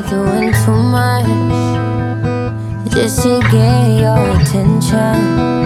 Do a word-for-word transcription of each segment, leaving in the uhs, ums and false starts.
doing too much just to get your attention.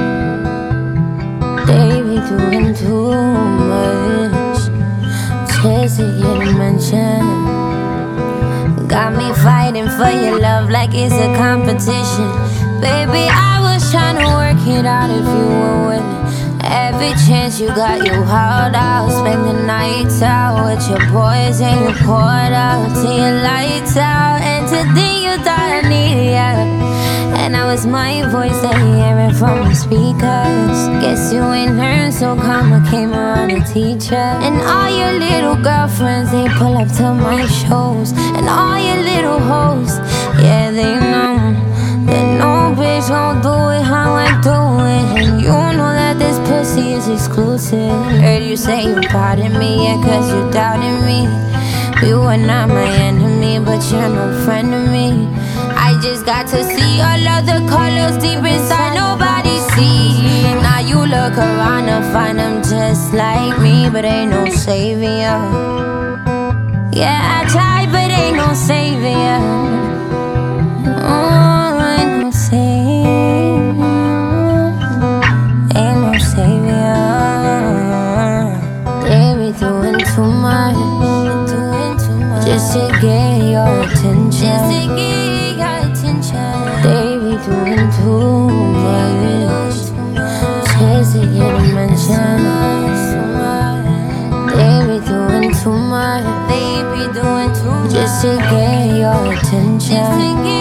They be doing too much just to get mentioned. Got me fighting for your love like it's a competition. Baby, I was trying to work it out if you were winning. Every chance you got, you held out. Spend the nights out with your boys and you poured out till your lights out. And today you thought I needed you, and now it's my voice that you hearing from the speakers. Guess you ain't learned, so come I came around to teach her. And all your little girlfriends, they pull up to my shows. And all your little hoes, yeah, they know that no bitch gon' do it how I do it. And you know that this pussy is exclusive. Heard you say you pardon me, yeah, cause you doubted me. You were not my enemy, but you're no friend of me. I just got to see all of the colors deep inside, nobody see. Now you look around to find them just like me, but ain't no savior. Yeah, I tried, but ain't no savior. Oh, ain't no savior. Ain't no savior. They be doing too much just to get your attention. They be doing too much just to get mentioned. They be doing too much just to get your attention.